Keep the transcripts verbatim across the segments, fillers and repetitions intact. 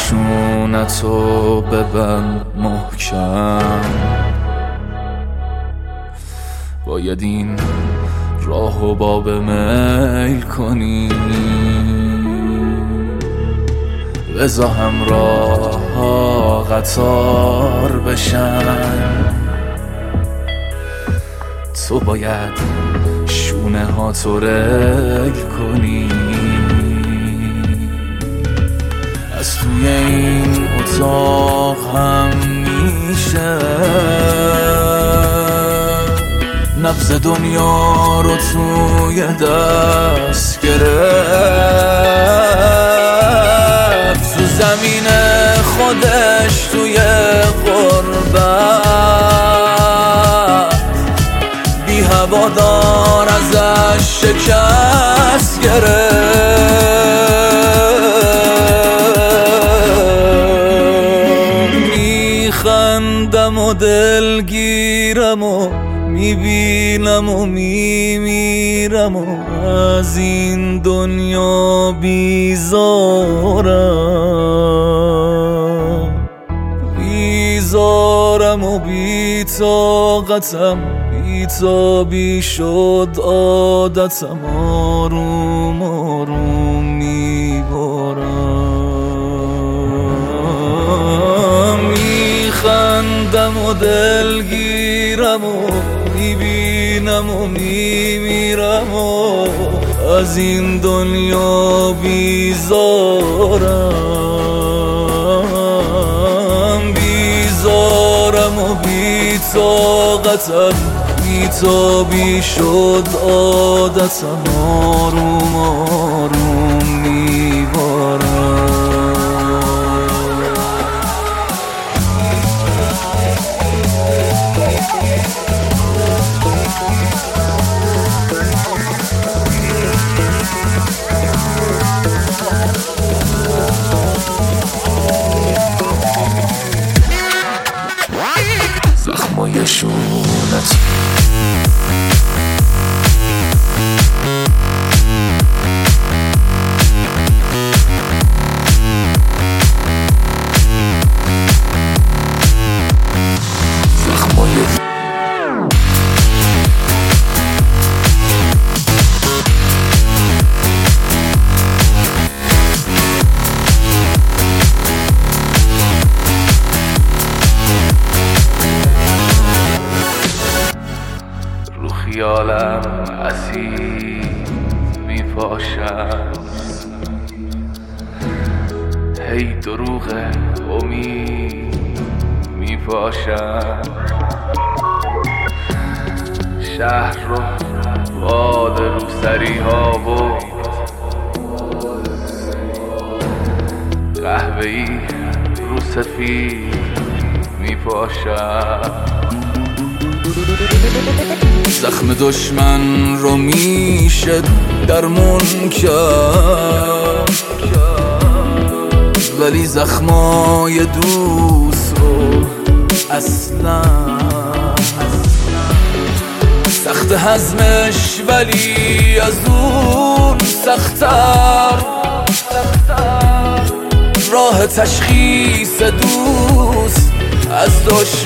خشونتو ببند محکم، باید این راهو باب میل کنی، بذار همراه ها قطار بشن، تو باید شونه ها تو ریل کنی. از توی این اتاق هم میشه نبض دنیا رو توی دست گرفت، تو زمین خودش توی غربت بی هوادار ازش شکست گرفت. میخندم و دلگیرم و میبینم و میمیرم و از این دنیا بیزارم، بیزارم و بی‌طاقتم، بی‌تابی شد عادتم، آروم آروم میبارم. میخندم و دلگیرم و میبینم و میمیرم و از این دنیا بیزارم، بیزارم و بی‌طاقتم، بی‌تابی شد عادتم، آروم آروم میبارم. زخمای شونت زخمای خیالم اسیر میپاشم، هی دروغ امید میپاشم، شهر رو باد روسری ها و قهوه‌ای رو سفید میپاشم. زخم دشمن رو میشه درمون کرد، ولی زخمای دوست رو اصلا سخت هضمش، ولی از اون سخت‌تر راه تشخیص دوست از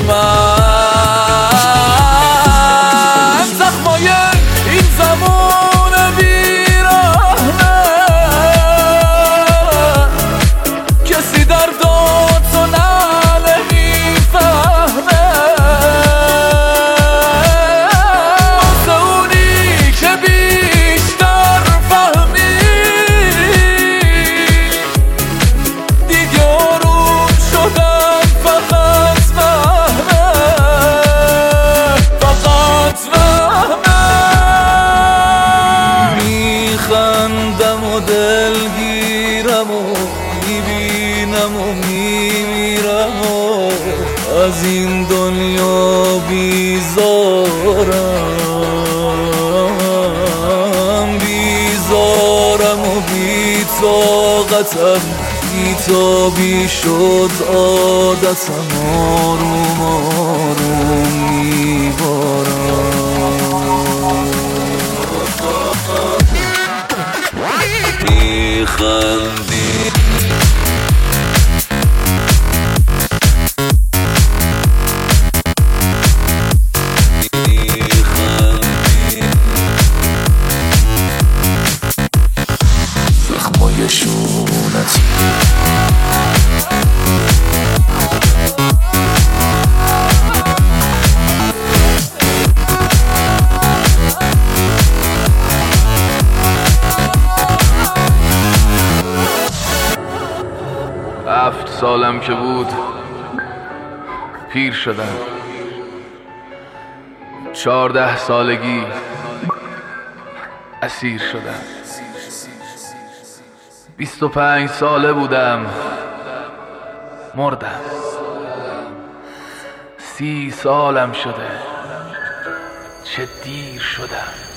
دشمن. زخمای این زمان بیرحمه، کسی درداتو نمیفهمه، واسه اونی که بیشتر فهمی دیگه آروم شدن فقط فهمه، فقط فهمه. میخندم و دلگیرم و میبینم و میمیرم و از این دنیا بیزارم، بیزارم و بی‌طاقتم، بی‌تابی شد عادتم، آروم آروم میبارم. میخندی سالم که بود پیر شدم. چهارده سالگی اسیر شدم. بیست و پنج ساله بودم مردم. سی سالم شده چه دیر شدم.